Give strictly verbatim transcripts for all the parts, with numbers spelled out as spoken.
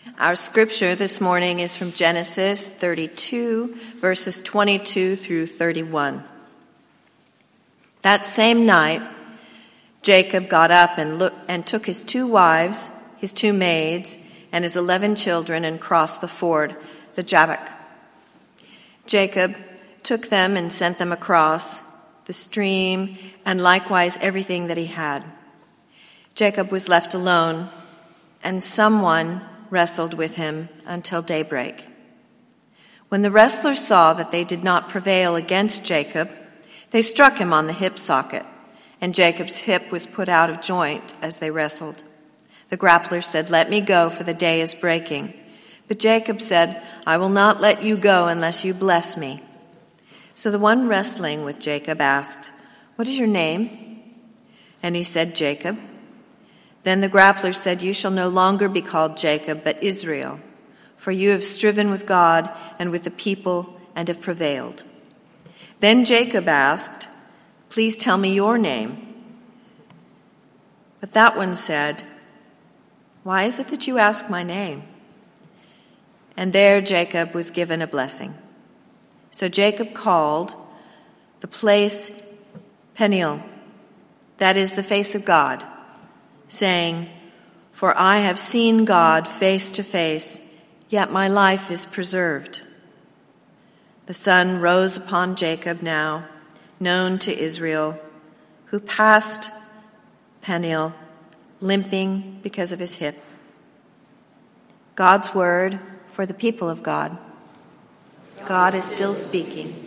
Our scripture this morning is from Genesis thirty-two, verses twenty-two through thirty-one. That same night, Jacob got up and, look, and took his two wives, his two maids, and his eleven children and crossed the ford, the Jabbok. Jacob took them and sent them across the stream and likewise everything that he had. Jacob was left alone, and someone wrestled with him until daybreak. When the wrestlers saw that they did not prevail against Jacob, they struck him on the hip socket, and Jacob's hip was put out of joint as they wrestled. The grappler said, "Let me go, for the day is breaking." But Jacob said, "I will not let you go unless you bless me." So the one wrestling with Jacob asked, "What is your name?" And he said, "Jacob." Then the grappler said, "You shall no longer be called Jacob, but Israel, for you have striven with God and with the people and have prevailed." Then Jacob asked, "Please tell me your name." But that one said, "Why is it that you ask my name?" And there Jacob was given a blessing. So Jacob called the place Peniel, that is the face of God, saying, "For I have seen God face to face, yet my life is preserved." The sun rose upon Jacob now, known to Israel, who passed Peniel, limping because of his hip. God's word for the people of God. God is still speaking.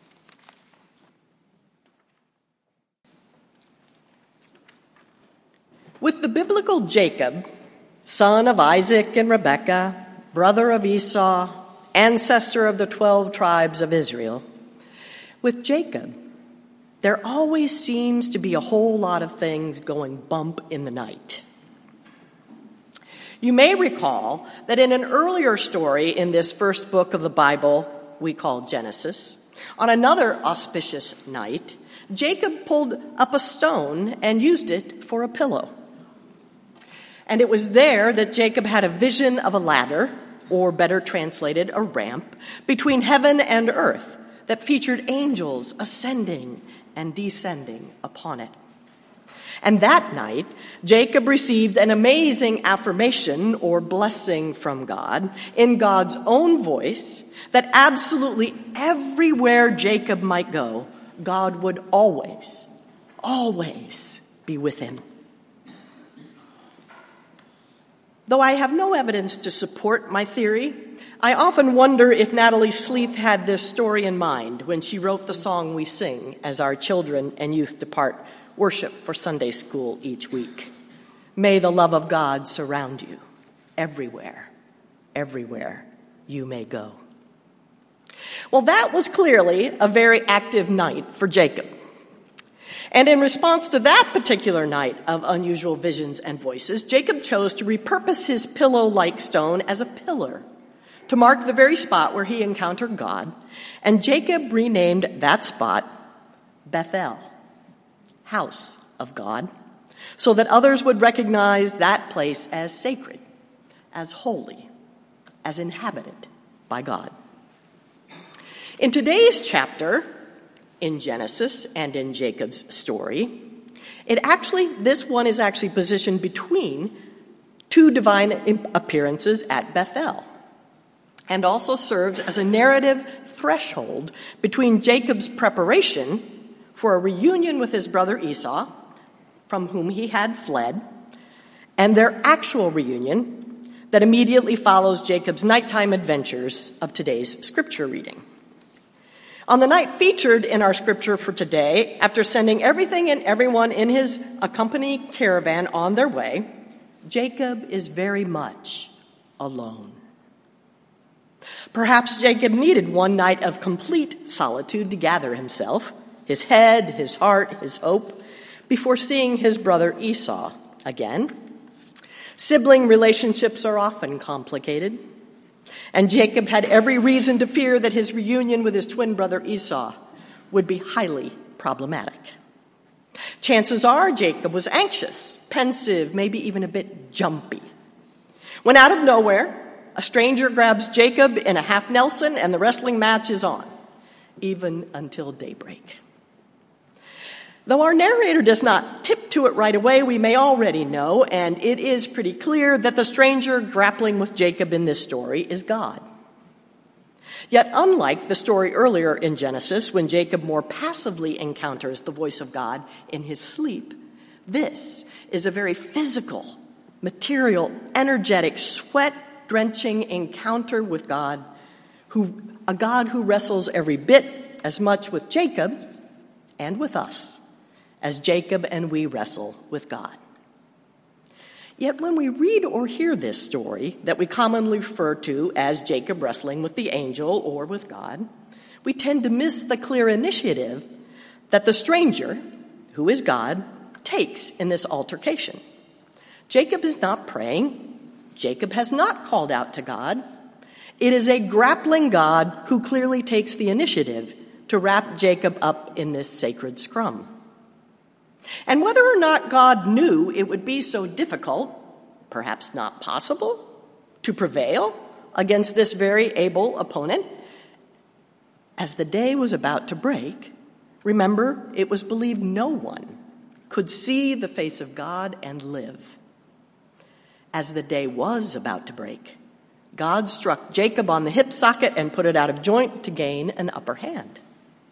With the biblical Jacob, son of Isaac and Rebekah, brother of Esau, ancestor of the twelve tribes of Israel, with Jacob, there always seems to be a whole lot of things going bump in the night. You may recall that in an earlier story in this first book of the Bible we call Genesis, on another auspicious night, Jacob pulled up a stone and used it for a pillow. And it was there that Jacob had a vision of a ladder, or better translated, a ramp, between heaven and earth that featured angels ascending and descending upon it. And that night, Jacob received an amazing affirmation or blessing from God in God's own voice that absolutely everywhere Jacob might go, God would always, always be with him. Though I have no evidence to support my theory, I often wonder if Natalie Sleeth had this story in mind when she wrote the song we sing as our children and youth depart worship for Sunday school each week. May the love of God surround you everywhere, everywhere you may go. Well, that was clearly a very active night for Jacob. And in response to that particular night of unusual visions and voices, Jacob chose to repurpose his pillow-like stone as a pillar to mark the very spot where he encountered God. And Jacob renamed that spot Bethel, house of God, so that others would recognize that place as sacred, as holy, as inhabited by God. In today's chapter, in Genesis and in Jacob's story, it actually, this one is actually positioned between two divine appearances at Bethel, and also serves as a narrative threshold between Jacob's preparation for a reunion with his brother Esau, from whom he had fled, and their actual reunion that immediately follows Jacob's nighttime adventures of today's scripture reading. On the night featured in our scripture for today, after sending everything and everyone in his accompanying caravan on their way, Jacob is very much alone. Perhaps Jacob needed one night of complete solitude to gather himself, his head, his heart, his hope, before seeing his brother Esau again. Sibling relationships are often complicated. And Jacob had every reason to fear that his reunion with his twin brother Esau would be highly problematic. Chances are Jacob was anxious, pensive, maybe even a bit jumpy, when out of nowhere, A stranger grabs Jacob in a half Nelson, and the wrestling match is on, even until daybreak. Though our narrator does not tip to it right away, we may already know, and it is pretty clear, that the stranger grappling with Jacob in this story is God. Yet unlike the story earlier in Genesis, when Jacob more passively encounters the voice of God in his sleep, this is a very physical, material, energetic, sweat-drenching encounter with God, who, a God who wrestles every bit as much with Jacob and with us as Jacob and we wrestle with God. Yet when we read or hear this story that we commonly refer to as Jacob wrestling with the angel or with God, we tend to miss the clear initiative that the stranger, who is God, takes in this altercation. Jacob is not praying. Jacob has not called out to God. It is a grappling God who clearly takes the initiative to wrap Jacob up in this sacred scrum. And whether or not God knew it would be so difficult, perhaps not possible, to prevail against this very able opponent, as the day was about to break, remember, it was believed no one could see the face of God and live. As the day was about to break, God struck Jacob on the hip socket and put it out of joint to gain an upper hand.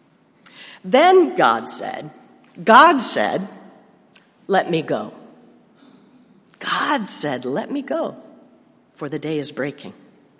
Then God said, God said, let me go. God said, let me go, for the day is breaking.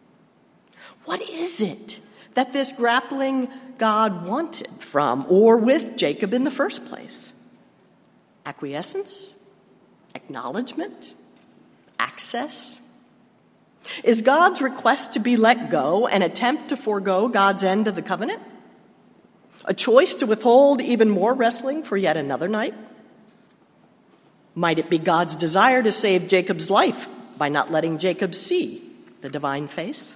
What is it that this grappling God wanted from or with Jacob in the first place? Acquiescence? Acknowledgement? Access? Is God's request to be let go an attempt to forego God's end of the covenant? A choice to withhold even more wrestling for yet another night? Might it be God's desire to save Jacob's life by not letting Jacob see the divine face?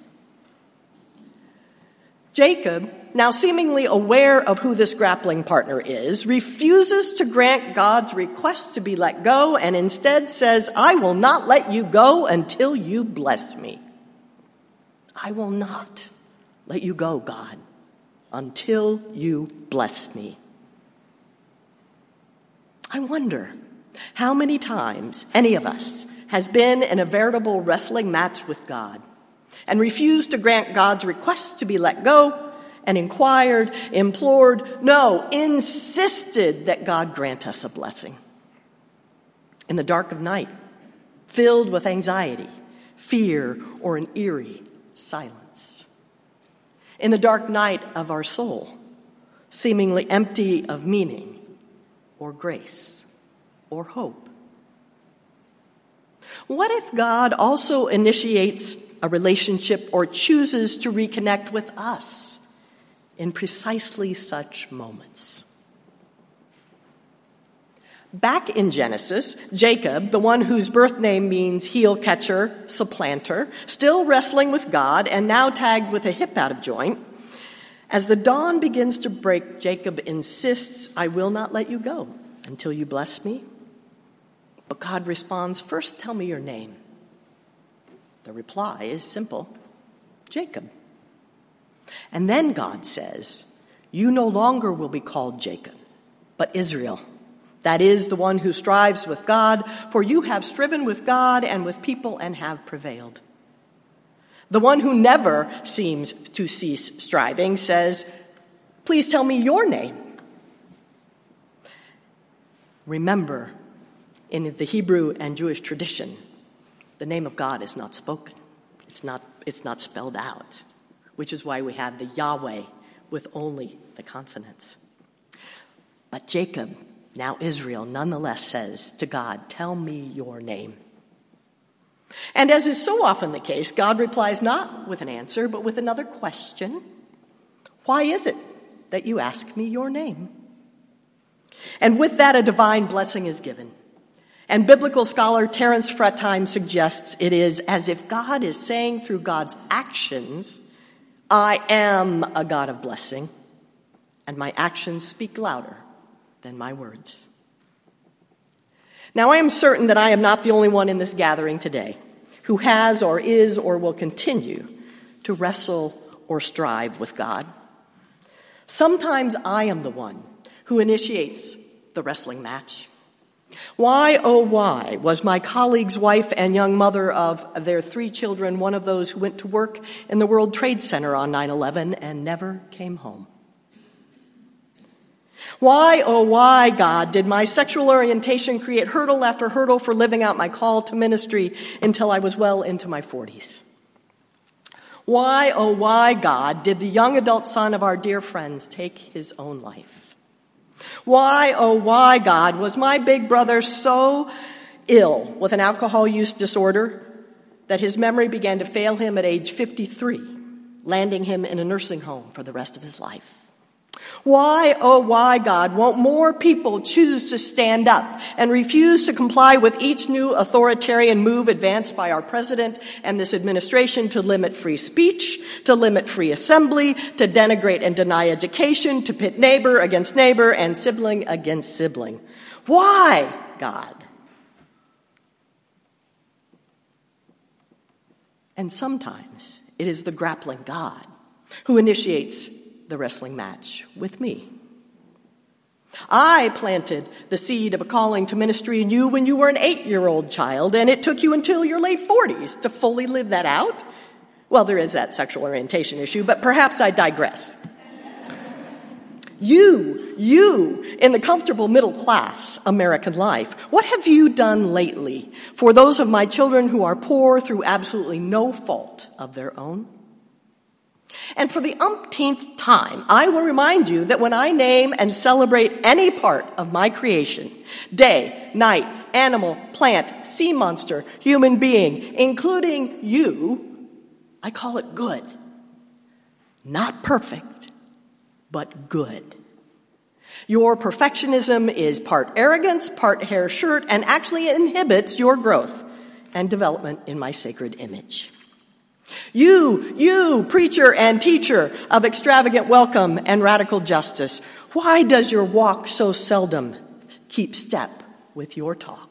Jacob, now seemingly aware of who this grappling partner is, refuses to grant God's request to be let go and instead says, I will not let you go until you bless me. I will not let you go, God, until you bless me. I wonder how many times any of us has been in a veritable wrestling match with God and refused to grant God's request to be let go and inquired, implored, no, insisted that God grant us a blessing. In the dark of night, filled with anxiety, fear, or an eerie silence. In the dark night of our soul, seemingly empty of meaning or grace or hope. What if God also initiates a relationship or chooses to reconnect with us in precisely such moments? Back in Genesis, Jacob, the one whose birth name means heel catcher, supplanter, still wrestling with God and now tagged with a hip out of joint. As the dawn begins to break, Jacob insists, I will not let you go until you bless me. But God responds, first tell me your name. The reply is simple, Jacob. And then God says, you no longer will be called Jacob, but Israel. That is the one who strives with God, for you have striven with God and with people and have prevailed. The one who never seems to cease striving says, please tell me your name. Remember, in the Hebrew and Jewish tradition, the name of God is not spoken. It's not, it's not spelled out, which is why we have the Yahweh with only the consonants. But Jacob, now Israel, nonetheless says to God, tell me your name. And as is so often the case, God replies not with an answer, but with another question. Why is it that you ask me your name? And with that, a divine blessing is given. And biblical scholar Terence Fretheim suggests it is as if God is saying through God's actions, I am a God of blessing, and my actions speak louder than my words. Now, I am certain that I am not the only one in this gathering today who has or is or will continue to wrestle or strive with God. Sometimes I am the one who initiates the wrestling match. Why, oh why, was my colleague's wife and young mother of their three children one of those who went to work in the World Trade Center on nine eleven and never came home? Why, oh why, God, did my sexual orientation create hurdle after hurdle for living out my call to ministry until I was well into my forties? Why, oh why, God, did the young adult son of our dear friends take his own life? Why, oh why, God, was my big brother so ill with an alcohol use disorder that his memory began to fail him at age fifty-three, landing him in a nursing home for the rest of his life? Why, oh why, God, won't more people choose to stand up and refuse to comply with each new authoritarian move advanced by our president and this administration to limit free speech, to limit free assembly, to denigrate and deny education, to pit neighbor against neighbor and sibling against sibling? Why, God? And sometimes it is the grappling God who initiates the wrestling match with me. I planted the seed of a calling to ministry in you when you were an eight-year-old child, and it took you until your late forties to fully live that out. Well, there is that sexual orientation issue, but perhaps I digress. You, you, in the comfortable middle-class American life, what have you done lately for those of my children who are poor through absolutely no fault of their own? And for the umpteenth time, I will remind you that when I name and celebrate any part of my creation, day, night, animal, plant, sea monster, human being, including you, I call it good. Not perfect, but good. Your perfectionism is part arrogance, part hair shirt, and actually inhibits your growth and development in my sacred image. You, you, preacher and teacher of extravagant welcome and radical justice, why does your walk so seldom keep step with your talk?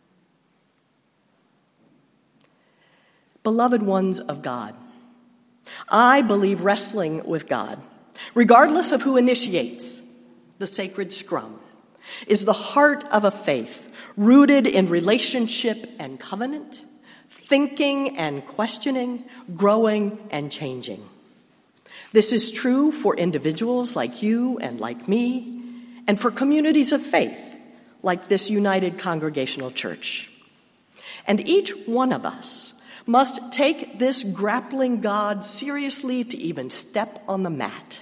Beloved ones of God, I believe wrestling with God, regardless of who initiates the sacred scrum, is the heart of a faith rooted in relationship and covenant, thinking and questioning, growing and changing. This is true for individuals like you and like me, and for communities of faith like this United Congregational Church. And each one of us must take this grappling God seriously to even step on the mat.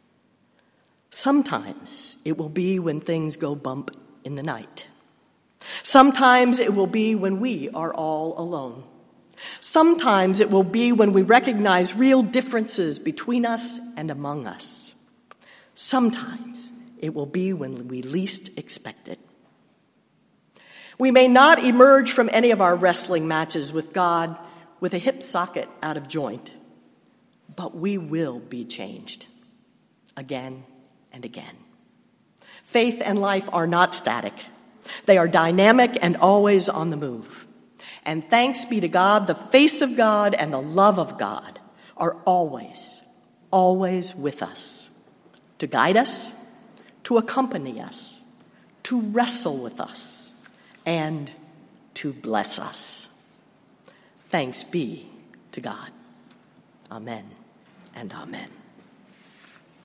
Sometimes it will be when things go bump in the night. Sometimes it will be when we are all alone. Sometimes it will be when we recognize real differences between us and among us. Sometimes it will be when we least expect it. We may not emerge from any of our wrestling matches with God with a hip socket out of joint, but we will be changed again and again. Faith and life are not static. They are dynamic and always on the move. And thanks be to God, the face of God and the love of God are always, always with us, to guide us, to accompany us, to wrestle with us, and to bless us. Thanks be to God. Amen and amen.